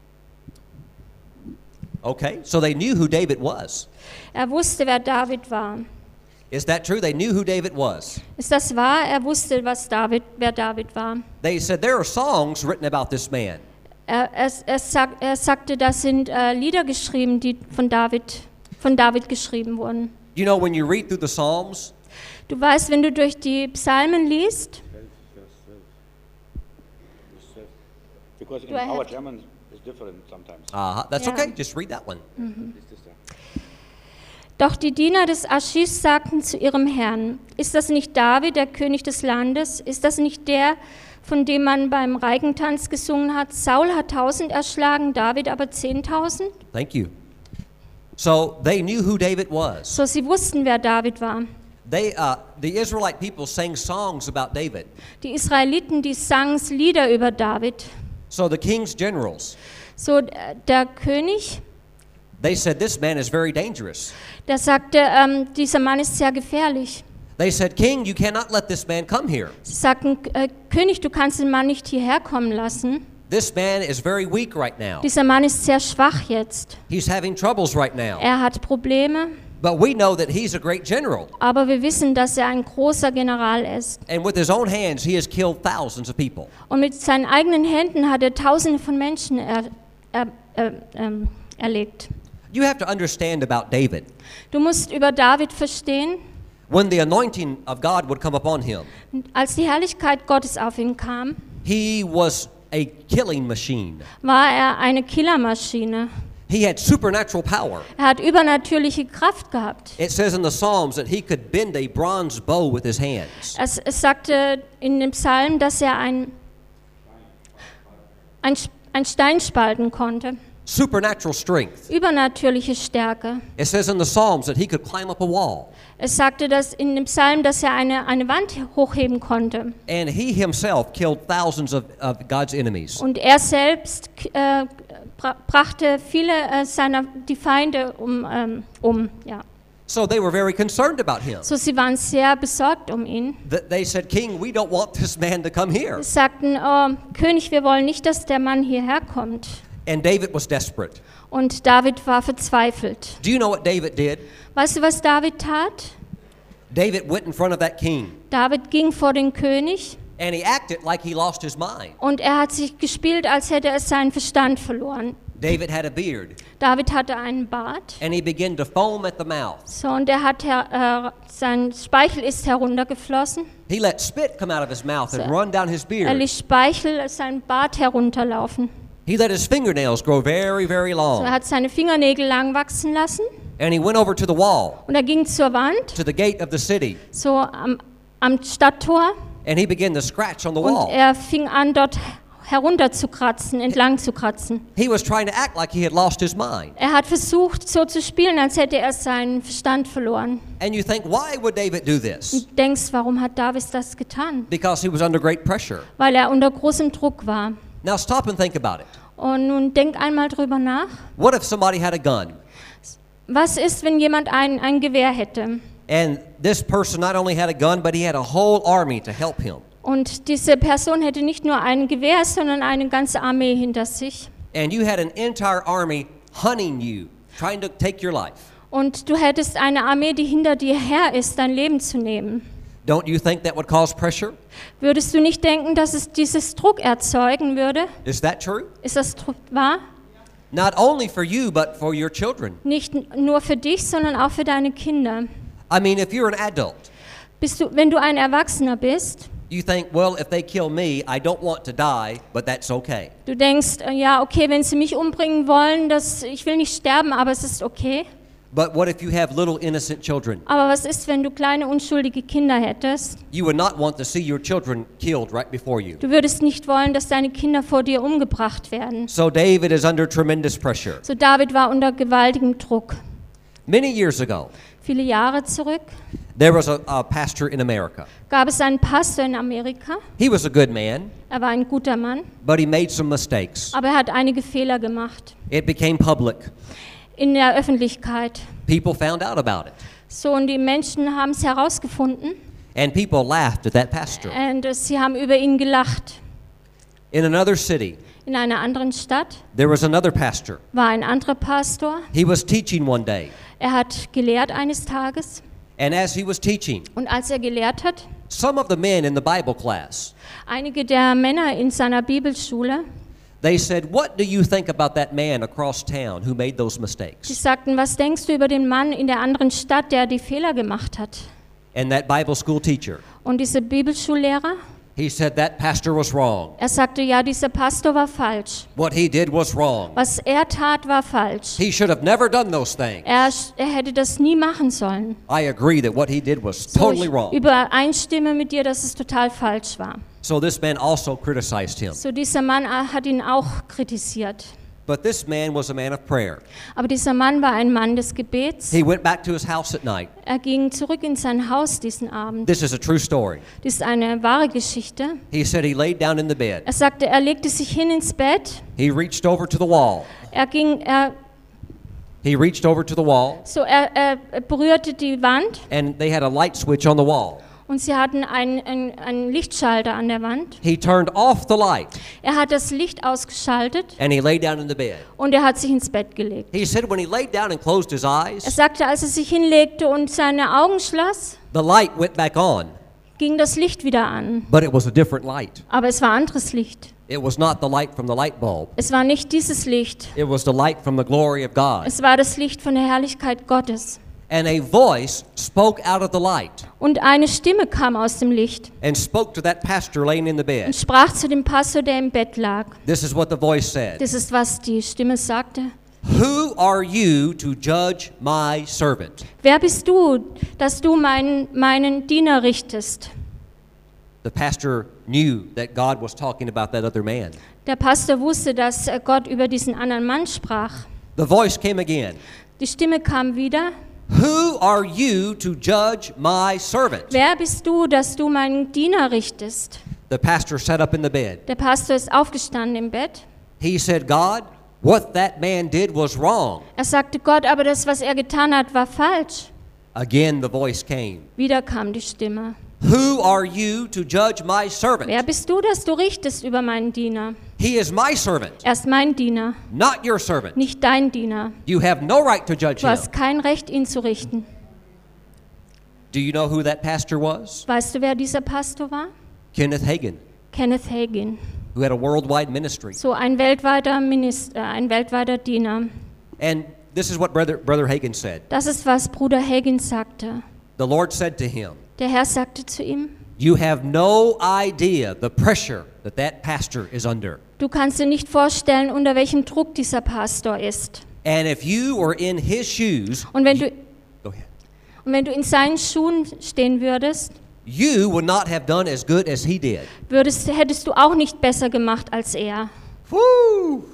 Okay, so they knew who David was. Er wusste, wer David war. Is that true? They knew who David was. Ist das wahr? Er wusste, wer David war. They said there are songs written about this man. Er sagte, das sind Lieder geschrieben, die von David geschrieben wurden. You know, when you read through the Psalms, Du weißt, wenn du durch die Psalmen liest, Because in Do I our have- German it's different sometimes. that's Yeah. okay. Just read that one. doch die Diener des Achish sagten zu ihrem Herrn, ist das nicht David, der König des Landes? Ist das nicht der, von dem man beim Reigentanz gesungen hat? Saul hat 1000 erschlagen, David aber 10.000? Thank you. So they knew who David was. So, sie wussten, wer David war. The Israelite people sang songs about David. Die Israeliten, die sangen Lieder über David. So the king's generals, So, der König, they said, this man is very dangerous. der sagte, dieser Mann ist sehr gefährlich. They said, King, you cannot let this man come here. Sie sagten, König, du kannst den Mann nicht hierher kommen lassen. This man is very weak right now. Dieser Mann ist sehr schwach jetzt. He's having troubles right now. Er hat Probleme, But we know that he's a great general. aber wir wissen, dass er ein großer General ist. And with his own hands, he has killed thousands of people. Und mit seinen eigenen Händen hat er Tausende von Menschen erlegt. You have to understand about David. Du musst über David verstehen, When the anointing of God would come upon him, als die Herrlichkeit Gottes auf ihn kam, he was a killing machine. war er eine Killermaschine. He had supernatural power. Er hat übernatürliche Kraft gehabt. It says in the Psalms that he could bend a bronze bow with his hands. Es sagte in dem Psalm, dass er ein Stein spalten konnte. Supernatural strength. Übernatürliche Stärke. It says in the Psalms that he could climb up a wall. Es sagte dass in dem Psalm, dass er eine Wand hochheben konnte. And he himself killed thousands of God's enemies. Und er selbst brachte viele die Feinde um. Ja. So they were very concerned about him. So, sie waren sehr besorgt um ihn. They said, King, we don't want this man to come here. Sie sagten, oh, König, wir wollen nicht, dass der Mann hierher kommt. And David was desperate. Und David war verzweifelt. Do you know what David did? Weißt du, was David tat? David went in front of that king. David ging vor den König And he acted like he lost his mind. und er hat sich gespielt, als hätte er seinen Verstand verloren. David had a beard. David hatte einen Bart. And he began to foam at the mouth. So, und er hat sein Speichel ist heruntergeflossen. He let spit come out of his mouth and So, run down his Er beard. ließ Speichel seinen Bart herunterlaufen. He let his fingernails grow very, very So, long. er hat seine Fingernägel lang wachsen lassen And he went over to the wall, und er ging zur Wand, to the gate of the city. so am Stadttor, And he began to scratch on the und wall. er fing an, dort herunter zu kratzen, entlang zu kratzen. He was trying to act like he had lost his mind. Er hat versucht, so zu spielen, als hätte er seinen Verstand verloren. And you think, why would David do this? Und du denkst, warum hat David das getan? Because he was under great pressure. Weil er unter großem Druck war. Now stop and think about it. Und nun denk einmal drüber nach. What if somebody had a gun? Was ist, wenn jemand ein Gewehr hätte? And this person not only had a gun, but he had a whole army to help him. Und diese Person hätte nicht nur ein Gewehr, sondern eine ganze Armee hinter sich. And you had an entire army hunting you, trying to take your life. Und du hättest eine Armee, die hinter dir her ist, dein Leben zu nehmen. Don't you think that would cause pressure? Würdest du nicht denken, dass es dieses Druck erzeugen würde? Is that true? Ist das wahr? Not only for you, but for your children. Nicht nur für dich, sondern auch für deine Kinder. I mean, if you're an adult, Wenn du ein Erwachsener bist, you think, well, if they kill me, I don't want to die, but that's okay. du denkst, ja, okay, wenn sie mich umbringen wollen, ich will nicht sterben, aber es ist okay. But what if you have little innocent children? Aber was ist, wenn du kleine unschuldige Kinder hättest? You would not want to see your children killed right before you. Du würdest nicht wollen, dass deine Kinder vor dir umgebracht werden. So David is under tremendous pressure. So David war unter gewaltigem Druck. Many years ago, Viele Jahre zurück there was a pastor in America. gab es einen Pastor in Amerika. He was a good man, Er war ein guter Mann, but he made some mistakes. aber er hat einige Fehler gemacht It became public. in der Öffentlichkeit. People found out about it. So, und die Menschen haben es herausgefunden And people laughed at that pastor. und sie haben über ihn gelacht. In another city, In einer anderen Stadt there was another pastor. war ein anderer Pastor. He was teaching one day. Er hat gelehrt eines Tages And as he was teaching, und als er gelehrt hat, some of the men in the Bible class, einige der Männer in seiner Bibelschule, they said, "What do you think about that man across town who made those die mistakes?" sagten, was denkst du über den Mann in der anderen Stadt, der die Fehler gemacht hat? And that Bible school teacher, Und dieser Bibelschullehrer, he said that pastor was wrong. er sagte, ja, dieser Pastor war falsch. What he did was wrong. Was er tat, war falsch. He should have never done those things. Er hätte das nie machen sollen. I agree that what he did was So, totally ich wrong. übereinstimme mit dir, dass es total falsch war. So this man also criticized him. So, dieser Mann hat ihn auch kritisiert. But this man was a man of prayer. Aber dieser Mann war ein Mann des Gebets. He went back to his house at night. Er ging zurück in sein Haus diesen Abend. This is a true story. Das ist eine wahre Geschichte. He said he laid down in the bed. Er sagte, er legte sich hin ins Bett. He reached over to the wall. He reached over to the wall, Er berührte die Wand and they had a light switch on the wall. und sie hatten einen Lichtschalter an der Wand. He turned off the light, Er hat das Licht ausgeschaltet and he lay down in the bed. und er hat sich ins Bett gelegt. He said when he laid down and closed his Er eyes, sagte, als er sich hinlegte und seine Augen schloss, the light went back on, ging das Licht wieder an. but it was a different light. Aber es war anderes Licht. It was not the light from the light bulb. Es war nicht dieses Licht. It was the light from the glory of God. Es war das Licht von der Herrlichkeit Gottes. And a voice spoke out of the light Und eine Stimme kam aus dem Licht and spoke to that pastor laying in the und bed. sprach zu dem Pastor, der im Bett lag. This is what the voice said. Das ist, was die Stimme sagte. Who are you to judge my servant? Wer bist du, dass du meinen Diener richtest? The pastor knew that God was talking about that other man. Der Pastor wusste, dass Gott über diesen anderen Mann sprach. The voice came again. Die Stimme kam wieder. Who are you to judge my servant? Wer bist du, dass du meinen Diener richtest? The pastor sat up in the bed. Der Pastor ist aufgestanden im Bett. He said, God, what that man did was wrong. Er sagte, Gott, aber das, was er getan hat, war falsch. Again, the voice came. Wieder kam die Stimme. Who are you to judge my servant? Wer bist du, dass du richtest über meinen Diener? He is my servant, Er ist mein Diener, not your servant. nicht dein Diener. You have no right to judge Du him. hast kein Recht, ihn zu richten. Do you know who that pastor was? Weißt du, wer dieser Pastor war? Kenneth Hagin, Kenneth Hagin. who had a worldwide ministry. So ein weltweiter ein weltweiter Diener. And this is what Brother Hagin said. Das ist, was Bruder Hagin sagte. The Lord said to him, Der Herr sagte zu ihm, you have no idea the pressure that that pastor is under. du kannst dir nicht vorstellen, unter welchem Druck dieser Pastor ist. And if you were in his shoes, Und wenn du, go ahead. und wenn du in seinen Schuhen stehen würdest, You would not have done as good as he did. hättest du auch nicht besser gemacht als er. Woo!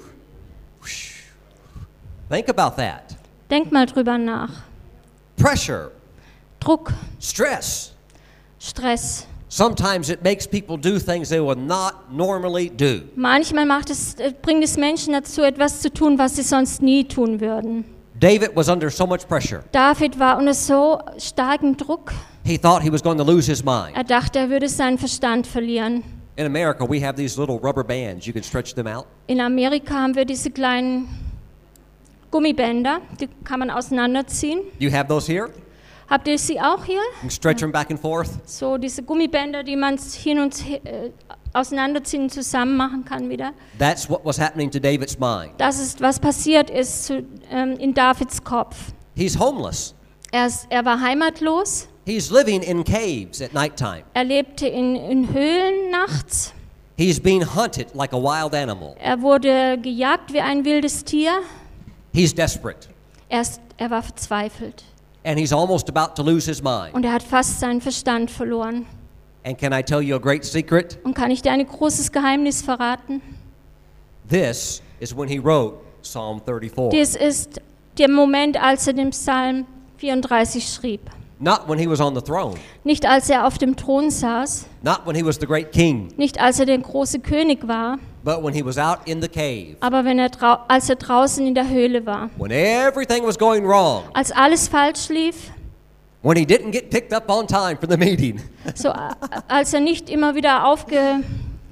Think about that. Denk mal drüber nach. Pressure, Druck, stress. Stress. Sometimes it makes people do things they would not normally do. Manchmal bringt es Menschen dazu, etwas zu tun, was sie sonst nie tun würden. David was under so much pressure. David war unter so starkem Druck. He thought he was going to lose his mind. Er dachte, er würde seinen Verstand verlieren. In America, we have these little rubber bands. You can stretch them out. In Amerika haben wir diese kleinen Gummibänder, die kann man auseinanderziehen. You have those here? Habt ihr sie auch hier? You can stretch them back and forth. So diese Gummibänder, die man hin und auseinanderziehen und zusammen machen kann wieder. That's what was happening to David's mind. Das ist, was passiert ist in Davids Kopf. He's homeless. Er war heimatlos. He's living in caves at nighttime. Er lebte in Höhlen nachts. He's being hunted like a wild animal. Er wurde gejagt wie ein wildes Tier. He's desperate. Er Er war verzweifelt and he's almost about to lose his mind. und er hat fast seinen Verstand verloren. And can I tell you a great secret? Und kann ich dir ein großes Geheimnis verraten? This is when he wrote Psalm 34. Dies ist der Moment, als er den Psalm 34 schrieb. Not when he was on the throne, Nicht als er auf dem Thron saß, not when he was the great king, nicht als er der große König war, but when he was out in the cave, aber als er draußen in der Höhle war. when everything was going wrong, Als alles falsch lief, when he didn't get picked up on time for the meeting. so als er nicht immer wieder aufgefangen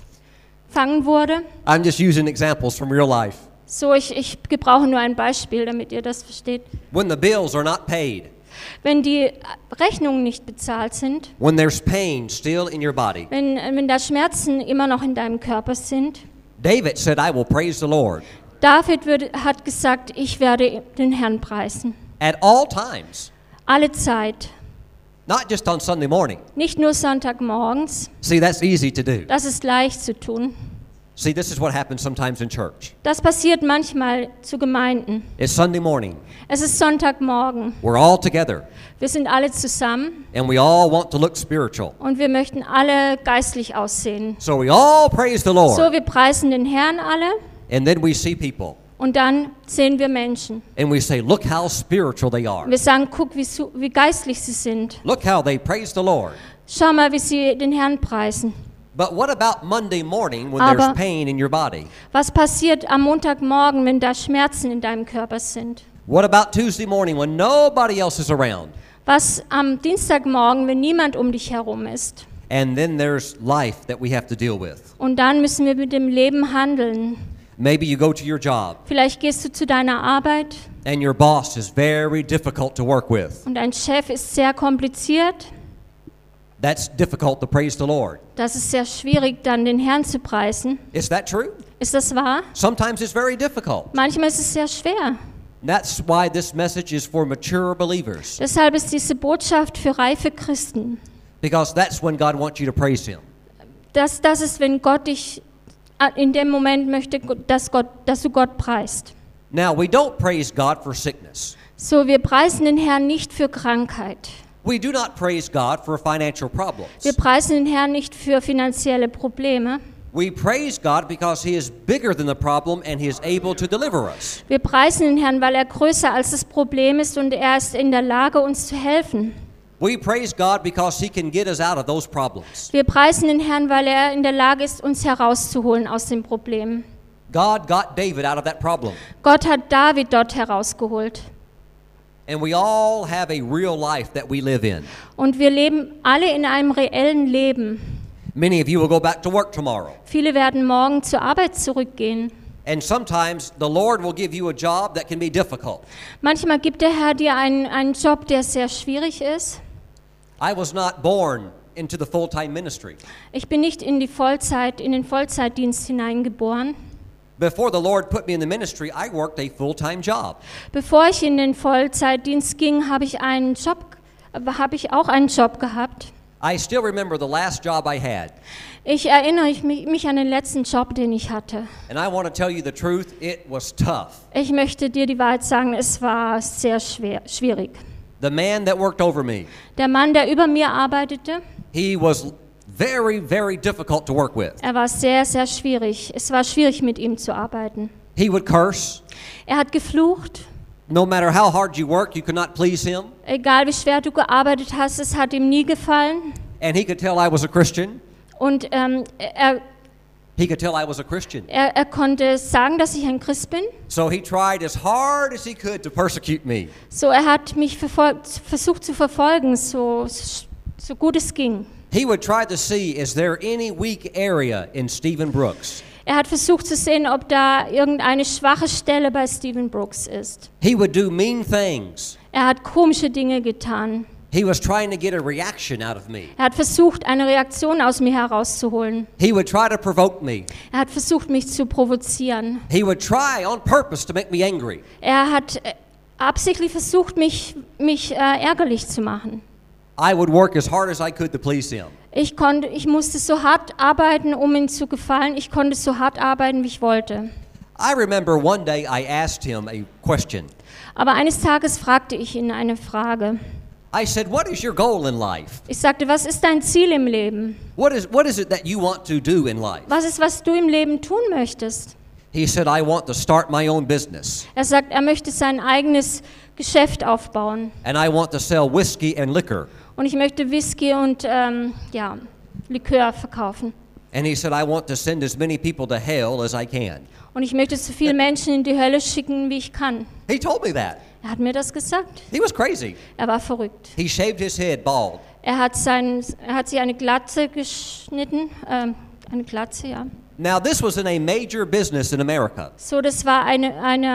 wurde. I'm just using examples from real life. So, ich gebrauche nur ein Beispiel, damit ihr das versteht. When the bills are not paid, Wenn die Rechnungen nicht bezahlt sind, when there's pain still in your body. wenn da Schmerzen immer noch in deinem Körper sind. David said, I will praise the Lord David hat gesagt, ich werde den Herrn preisen. at all times, Alle Zeit. not just on Sunday morning. Nicht nur Sonntagmorgens. See, that's easy to do. Das ist leicht zu tun. See, this is what happens sometimes in church. Das passiert manchmal zu Gemeinden. It's Sunday morning. Es ist Sonntagmorgen. We're all together, Wir sind alle zusammen and we all want to look spiritual. und wir möchten alle geistlich aussehen. So we all praise the So, Lord, wir preisen den Herrn alle and then we see people, und dann sehen wir Menschen. and we say, look how spiritual they are. Wir sagen, guck, wie geistlich sie sind. Look how they praise the Lord. Schau mal, wie sie den Herrn preisen. But what about Monday morning when Aber- there's pain in your body? Was passiert am Montagmorgen, wenn da Schmerzen in deinem Körper sind? What about Tuesday morning when nobody else is around? Was am Dienstagmorgen, wenn niemand um dich herum ist? And then there's life that we have to deal with. Und dann müssen wir mit dem Leben handeln. Maybe you go to your job Vielleicht gehst du zu deiner Arbeit and your boss is very difficult to work with. und dein Chef ist sehr kompliziert. That's difficult to praise the Lord. Das ist sehr schwierig, dann den Herrn zu preisen. Is that true? Ist das wahr? Sometimes it's very difficult. Manchmal ist es sehr schwer. That's why this message is for mature believers, Deshalb ist diese Botschaft für reife Christen. because that's when God wants you to praise Him. Das ist, wenn Gott dich in dem Moment möchte, dass du Gott preist. Now, we don't praise God for sickness. So, wir preisen den Herrn nicht für Krankheit. We do not praise God for financial problems. Wir preisen den Herrn nicht für finanzielle Probleme. We praise God because He is bigger than the problem and He is able to deliver us. Wir preisen den Herrn, weil er größer als das Problem ist und er ist in der Lage, uns zu helfen. We praise God because He can get us out of those problems. Wir preisen den Herrn, weil er in der Lage ist, uns herauszuholen aus dem Problem. God got David out of that problem. Gott hat David dort herausgeholt. And we all have a real life that we live in. Und wir leben alle in einem reellen Leben. Many of you will go back to work tomorrow. Viele werden morgen zur Arbeit zurückgehen. And sometimes the Lord will give you a job that can be difficult. Manchmal gibt der Herr dir einen Job, der sehr schwierig ist. I was not born into the full-time ministry. Ich bin nicht in den Vollzeitdienst hineingeboren. Before the Lord put me in the ministry, I worked a full-time job. Bevor ich in den Vollzeitdienst ging, habe ich auch einen Job gehabt. I still remember the last job I had. Ich erinnere mich an den letzten Job, den ich hatte. And I want to tell you the truth, it was tough. Ich möchte dir die Wahrheit sagen, es war sehr schwierig. The man that worked over me, Der Mann, der über mir arbeitete, he was very, very difficult to work with. er war sehr, sehr schwierig. Es war schwierig, mit ihm zu arbeiten. He would curse. Er hat geflucht. No matter how hard you worked, you could not please him. Egal wie schwer du gearbeitet hast, es hat ihm nie gefallen. And he could tell I was a Christian. Und He could tell I was a Christian. er konnte sagen, dass ich ein Christ bin. So he tried as hard as he could to persecute me. So, er hat mich versucht zu verfolgen, so gut es ging. He would try to see, is there any weak area in Stephen Brooks? Er hat versucht zu sehen, ob da irgendeine schwache Stelle bei Stephen Brooks ist. He would do mean things. Er hat komische Dinge getan. He was trying to get a reaction out of me. Er hat versucht, eine Reaktion aus mir herauszuholen. He would try to provoke me. Er hat versucht, mich zu provozieren. He would try on purpose to make me angry. Er hat absichtlich versucht, mich ärgerlich zu machen. I would work as hard as I could to please him. Ich musste so hart arbeiten, um ihm zu gefallen. Ich konnte so hart arbeiten, wie ich wollte. I remember one day I asked him a question. Aber eines Tages fragte ich ihn eine Frage. I said, what is your goal in life? Ich sagte, was ist dein Ziel im Leben? What is it that you want to do in life? Was ist, was du im Leben tun möchtest? He said, I want to start my own business. Er sagt, er möchte sein eigenes Geschäft aufbauen. And I want to sell whiskey and liquor. Und ich möchte Whisky und Likör verkaufen. And he said, I want to send as many people to hell as I can. Und ich möchte so viele Menschen in die Hölle schicken, wie ich kann. He told me that. Er hat mir das gesagt. He was crazy. Er war verrückt. He shaved his head bald. Er hat sich eine Glatze geschnitten. Eine Glatze, ja. Now, this was in a major business in America. So, das war ein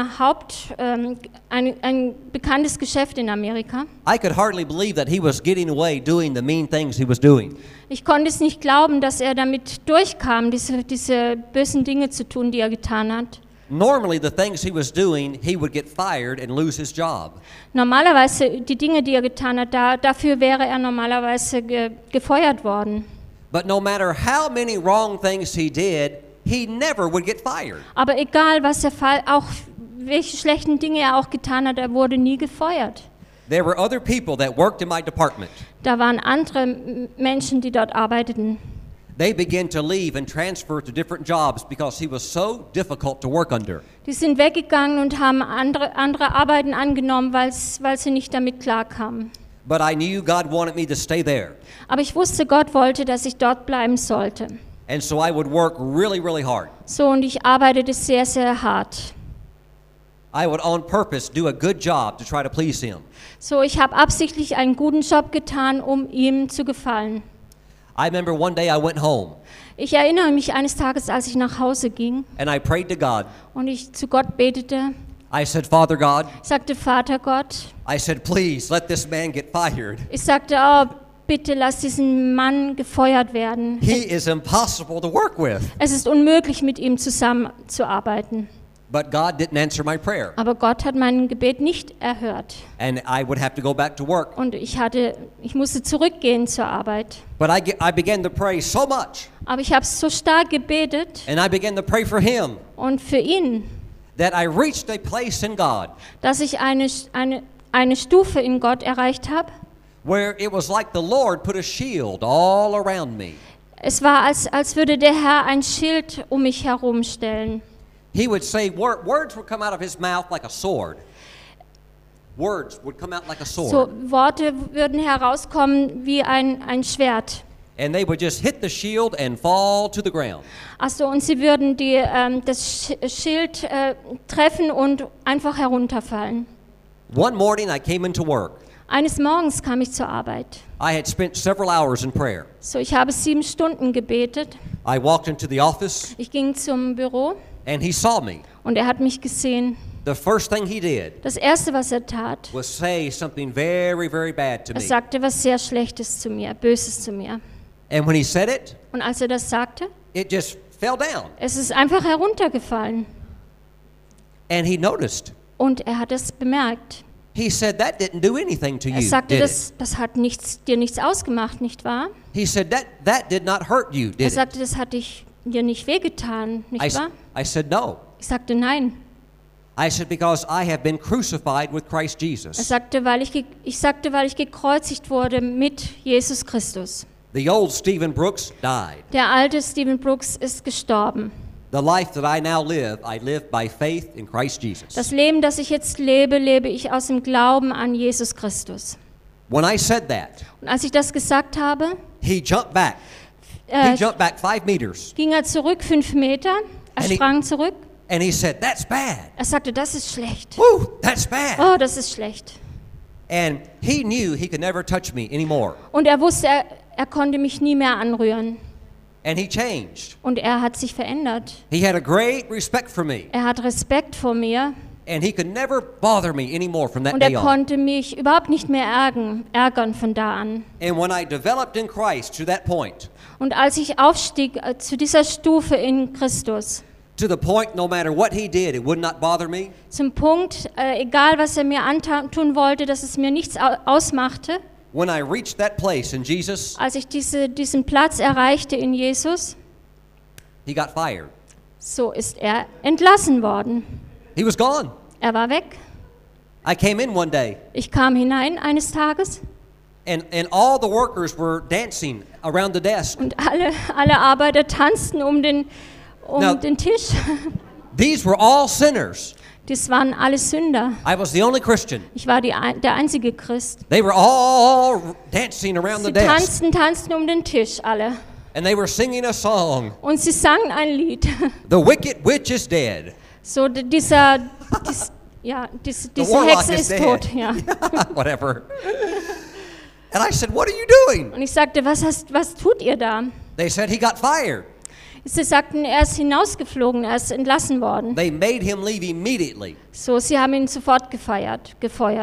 bekanntes Geschäft in Amerika. I could hardly believe that he was getting away doing the mean things he was doing. Ich konnte es nicht glauben, dass er damit durchkam, diese bösen Dinge zu tun, die er getan hat. Normally, the things he was doing, he would get fired and lose his job. Normalerweise, die Dinge, die er getan hat, dafür wäre er normalerweise gefeuert worden. But no matter how many wrong things he did, he never would get fired. Aber egal, auch welche schlechten Dinge er auch getan hat, er wurde nie gefeuert. There were other people that worked in my department. Da waren andere Menschen, die dort arbeiteten. They began to leave and transfer to different jobs because he was so difficult to work under. Die sind weggegangen und haben andere Arbeiten angenommen, weil sie nicht damit klarkamen. But I knew God wanted me to stay there. Aber ich wusste, Gott wollte, dass ich dort bleiben sollte. And so I would work really, really hard. So, und ich arbeitete sehr, sehr hart. I would on purpose do a good job to try to please him. So, ich habe absichtlich einen guten Job getan, um ihm zu gefallen. I remember one day I went home Ich erinnere mich eines Tages, als ich nach Hause ging and I prayed to God. und ich zu Gott betete. I said, Father God, Ich sagte, Vater Gott, I said, please let this man get fired. ich sagte, oh, bitte lass diesen Mann gefeuert werden. He is impossible to work with. Es ist unmöglich, mit ihm zusammenzuarbeiten. But God didn't answer my prayer. Aber Gott hat mein Gebet nicht erhört. And I would have to go back to work. Und ich musste zurückgehen zur Arbeit. But I began to pray so much. Aber ich habe so stark gebetet And I began to pray for him und für ihn, that I reached a place in God dass ich eine Stufe in Gott erreicht habe. where it was like the Lord put a shield all around me. Es war, als würde der Herr ein Schild um mich herumstellen. He would say, words would come out of his mouth like a sword. Words would come out like a sword. So Worte würden herauskommen wie ein Schwert. And they would just hit the shield and fall to the ground. Also, und sie würden das Schild treffen und einfach herunterfallen. One morning I came into work. Eines Morgens kam ich zur Arbeit. I had spent several hours in prayer. So, ich habe 7 Stunden gebetet. I walked into the office Ich ging zum Büro and he saw me. und er hat mich gesehen. The first thing he did Das Erste, was er tat, was say something very, very bad to er me. sagte was sehr Schlechtes zu mir, Böses zu mir. And when he said it, Und als er das sagte, it just fell down. es ist einfach heruntergefallen. And he noticed. Und er hat es bemerkt. He said, that didn't do anything to Er you, sagte, did it? das hat dir nichts ausgemacht, nicht wahr? He said, that did not hurt you, Er did it? sagte, das hat dir nicht wehgetan, I, nicht wahr? I said, no. Ich sagte, nein. I said, because I have been crucified with Christ Er Jesus. sagte, weil ich gekreuzigt wurde mit Jesus Christus. The old Stephen Brooks died. Der alte Stephen Brooks ist gestorben. The life that I now live, I live by faith in Christ Jesus. Das Leben, das ich jetzt lebe, lebe ich aus dem Glauben an Jesus Christus. When I said that, Und als ich das gesagt habe, he jumped back. He jumped back 5 meters. ging er zurück 5 Meter. Er And he- sprang zurück. And he said, that's bad. Er sagte, das ist schlecht. Woo, that's bad. Oh, das ist schlecht. And he knew he could never touch me anymore. Und er wusste, er konnte mich nie mehr anrühren. And he changed. Und er hat sich verändert. He had a great respect for me. Er hat Respekt vor mir. And he could never bother me anymore from that Und er day on. konnte mich überhaupt nicht mehr ärgern von da an. And when I developed in Christ to that point, Und als ich aufstieg zu dieser Stufe in Christus, to the point no matter what he did, it would not bother me, zum Punkt, egal was er mir antun wollte, dass es mir nichts ausmachte, when I reached that place in Jesus, als ich diesen Platz erreichte in Jesus, he got fired. So ist er entlassen worden. He was gone. Er war weg. I came in one day, Ich kam hinein eines Tages and all the workers were dancing around the desk. und alle Arbeiter tanzten um den Now- Tisch. These were all sinners. Das waren alle Sünder. I was the only Christian. Ich war der einzige Christ. They were all dancing around the Sie desk, tanzten um den Tisch, alle. and they were singing a song. Und sie sangen ein Lied. The wicked witch is dead. So diese warlock Hexe is ist dead. tot. Ja. Whatever. And I said, "What are you doing?" Und ich sagte, was tut ihr da? They said he got fired. Sie sagten, er ist hinausgeflogen, er ist entlassen worden. They made him leave immediately. So, sie haben ihn sofort gefeuert.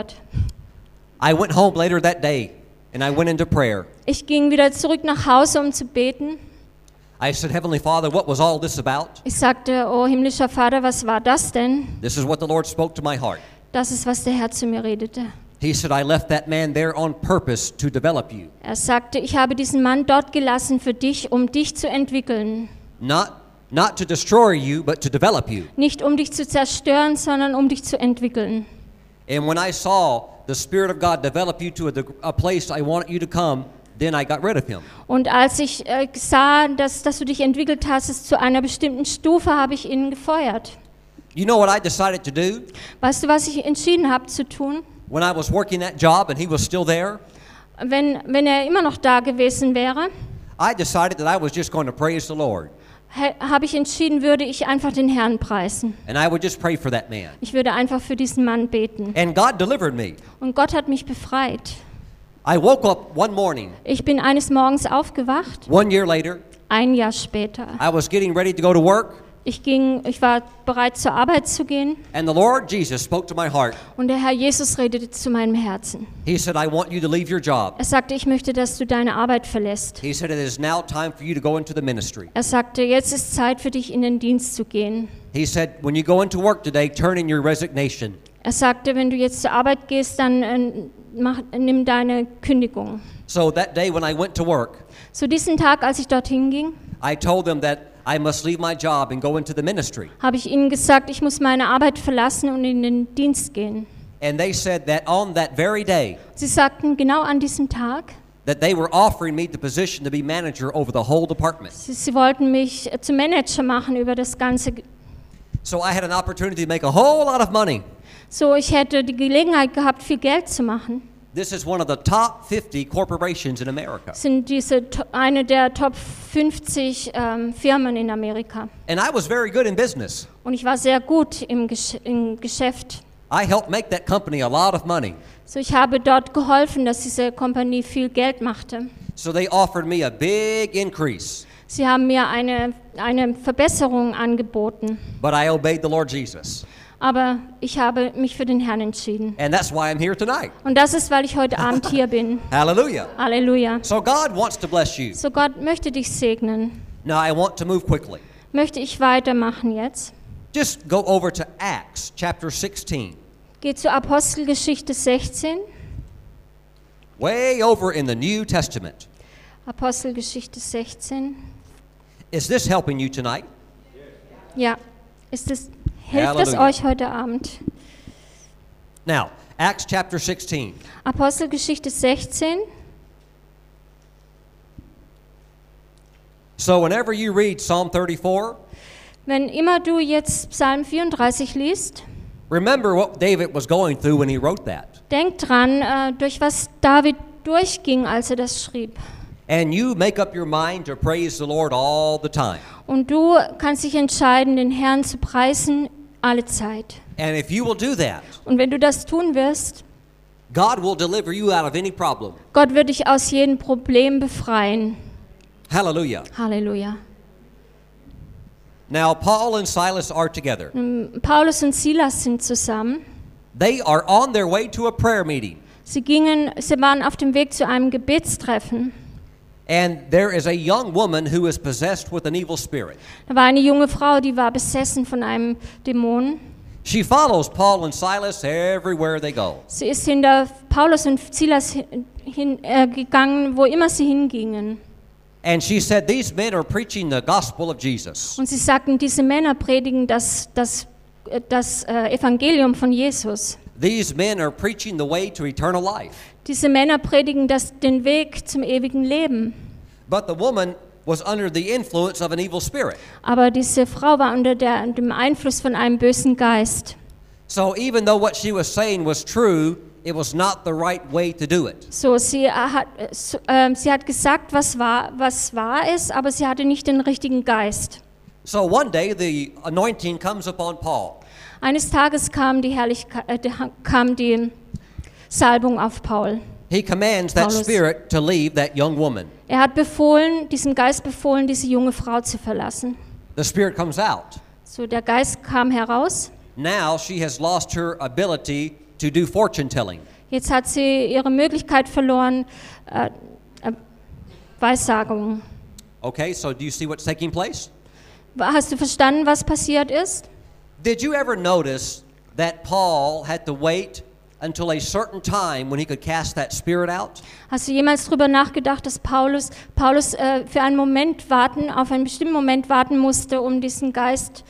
I went home later that day, and I went into prayer. Ich ging wieder zurück nach Hause, um zu beten. I said, "Heavenly Father, what was all this about?" Ich sagte, oh himmlischer Vater, was war das denn? This is what the Lord spoke to my heart. Das ist, was der Herr zu mir redete. He said, "I left that man there on purpose to develop you. Er sagte, ich habe diesen Mann dort gelassen für dich, um dich zu entwickeln. Not to destroy you, but to develop you." Nicht um dich zu zerstören, sondern um dich zu entwickeln. And when I saw the Spirit of God develop you to a place I wanted you to come, then I got rid of him. Und als ich sah, dass du dich entwickelt hast zu einer bestimmten Stufe, habe ich ihn gefeuert. You know what I decided to do? Weißt du, was ich entschieden habe zu tun? When I was working that job and he was still there, Wenn er immer noch da gewesen wäre, I decided that I was just going to praise the Lord. habe ich entschieden, würde ich einfach den Herrn preisen. And I would just pray for that man. Ich würde einfach für diesen Mann beten. And God delivered me. Und Gott hat mich befreit. I woke up one morning, Ich bin eines Morgens aufgewacht, 1 year later. ein Jahr später. I was getting ready to go to work, Ich war bereit zur Arbeit zu gehen and the Lord Jesus spoke to my heart. und der Herr Jesus redete zu meinem Herzen. He said, "I want you to leave your job." Er sagte, ich möchte, dass du deine Arbeit verlässt. He said, "It is now time for you to go into the ministry." Er sagte, jetzt ist Zeit für dich, in den Dienst zu gehen. He said, "When you go into work today, turn in your resignation." Er sagte, wenn du jetzt zur Arbeit gehst, dann nimm deine Kündigung. So that day when I went to work, So diesen Tag, als ich dorthin ging, I told them that I must leave my job and go into the ministry. habe ich ihnen gesagt, ich muss meine Arbeit verlassen und in den Dienst gehen. And they said that on that very day, Sie sagten, genau an diesem Tag, that they were offering me the position to be manager over the whole department. sie wollten mich zum Manager machen über das Ganze. So I had an opportunity to make a whole lot of money. So, ich hätte die Gelegenheit gehabt, viel Geld zu machen. This is one of the top 50 corporations in America. Sind eine der Top 50 Firmen in Amerika. And I was very good in business. Und ich war sehr gut im Geschäft. I helped make that company a lot of money. So, ich habe dort geholfen, dass diese Kompanie viel Geld machte. So they offered me a big increase. Sie haben mir eine Verbesserung angeboten. But I obeyed the Lord Jesus. Aber ich habe mich für den Herrn entschieden. And that's why I'm here tonight. Und das ist, weil ich heute Abend hier bin. Hallelujah. Halleluja. So God wants to bless you. So, Gott möchte dich segnen. Now I want to move quickly. Möchte ich weitermachen jetzt? Just go over to Acts chapter 16. Geht zur Apostelgeschichte 16. Way over in the New Testament. Apostelgeschichte 16. Is this helping you tonight? Ja, hilft es Halleluja. euch heute Abend? Now, Acts chapter 16. Apostelgeschichte 16. So whenever you read Psalm 34, Wenn immer du jetzt Psalm 34 liest, remember what David was going through when he wrote that. denk dran, durch was David durchging, als er das schrieb. And you make up your mind to praise the Lord all the time. Und du kannst dich entscheiden, den Herrn zu preisen alle Zeit. And if you will do that, Und wenn du das tun wirst, God will deliver you out of any problem. Gott wird dich aus jedem Problem befreien. Hallelujah. Halleluja. Now, Paul and Silas are together. Paulus und Silas sind zusammen. They are on their way to a prayer meeting. Sie waren auf dem Weg zu einem Gebetstreffen. And there is a young woman who is possessed with an evil spirit. Da war eine junge Frau, die war besessen von einem Dämon. She follows Paul and Silas everywhere they go. Sie ist hinter Paulus und Silas gegangen, wo immer sie hingingen. And she said, these men are preaching the gospel of Jesus. Und sie sagten, diese Männer predigen das Evangelium von Jesus. These men are preaching the way to eternal life. Diese Männer predigen den Weg zum ewigen Leben. But the woman was under the influence of an evil spirit. Aber diese Frau war unter dem Einfluss von einem bösen Geist. So even though what she was saying was true, it was not the right way to do it. So, sie hat gesagt, was wahr ist, aber sie hatte nicht den richtigen Geist. So one day the anointing comes upon Paul. Eines Tages kam die Salbung auf Paul. He commands that Paulus. spirit to leave that young woman. Er hat diesem Geist befohlen, diese junge Frau zu verlassen. The spirit comes out. So, der Geist kam heraus. Now she has lost her ability to do fortune telling. Jetzt hat sie ihre Möglichkeit verloren, Weissagungen. Okay, so do you see what's taking place? Hast du verstanden, was passiert ist? Did you ever notice that Paul had to wait until a certain time when he could cast that spirit out? Hast du jemals darüber nachgedacht, dass Paulus für einen auf einen bestimmten Moment warten musste, um diesen Geist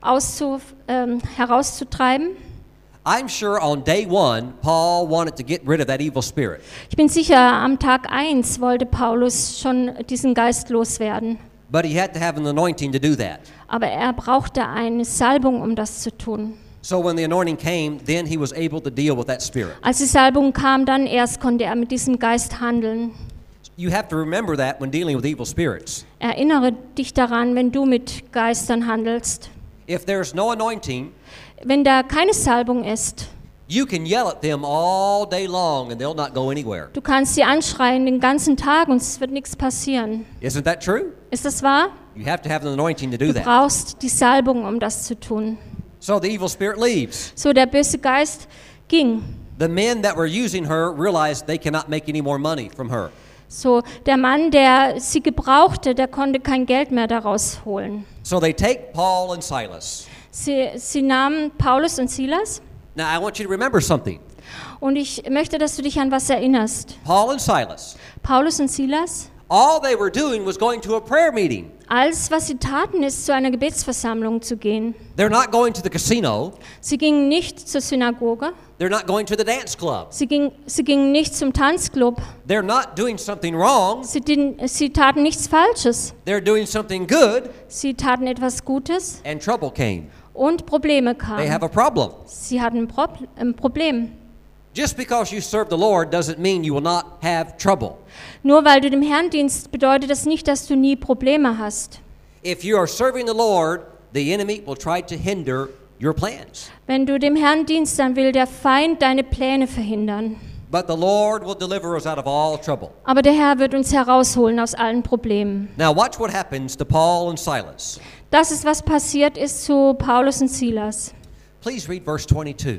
herauszutreiben? I'm sure on day one, Paul wanted to get rid of that evil spirit. Ich bin sicher, am Tag 1 wollte Paulus schon diesen Geist loswerden. But he had to have an anointing to do that. Aber er brauchte eine Salbung, um das zu tun. So when the anointing came, then he was able to deal with that spirit. Als die Salbung kam, dann erst konnte er mit diesem Geist handeln. You have to remember that when dealing with evil spirits. Erinnere dich daran, wenn du mit Geistern handelst. If there's no anointing, Wenn da keine Salbung ist, you can yell at them all day long and they'll not go anywhere. du kannst sie anschreien den ganzen Tag und es wird nichts passieren. Isn't that true? Ist das wahr? You have to have an anointing to do Du that. brauchst die Salbung, um das zu tun. So the evil spirit leaves. So, der böse Geist ging. The men that were using her realized they cannot make any more money from her. So, der Mann, der sie gebrauchte, der konnte kein Geld mehr daraus holen. So they take Paul and Silas. Sie nahmen Paulus und Silas. Now I want you to remember something. Und ich möchte, dass du dich an was erinnerst. Paul and Silas, Paulus und Silas, all they were doing was going to a prayer meeting. alles, was sie taten, ist, zu einer Gebetsversammlung zu gehen. They're not going to the casino. Sie gingen nicht zur Synagoge. They're not going to the dance club. Sie gingen nicht zum Tanzclub. They're not doing something wrong. Sie taten nichts Falsches. They're doing something good, Sie taten etwas Gutes and trouble came. und Probleme They have kamen. a problem. Sie hatten ein Problem. Just because you serve the Lord doesn't mean you will not have trouble. Nur weil du dem Herrn dienst, bedeutet das nicht, dass du nie Probleme hast. If you are serving the Lord, the enemy will try to hinder your plans. Wenn du dem Herrn dienst, dann will der Feind deine Pläne verhindern. But the Lord will deliver us out of all trouble. Aber der Herr wird uns herausholen aus allen Problemen. Now watch what happens to Paul and Silas. Das ist, was passiert ist zu Paulus und Silas. Please read verse 22.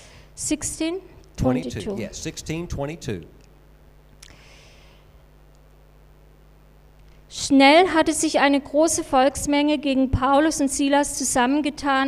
16, 22. 22. Yes, 16:22. Schnell hatte sich eine große Volksmenge gegen Paulus und Silas zusammengetan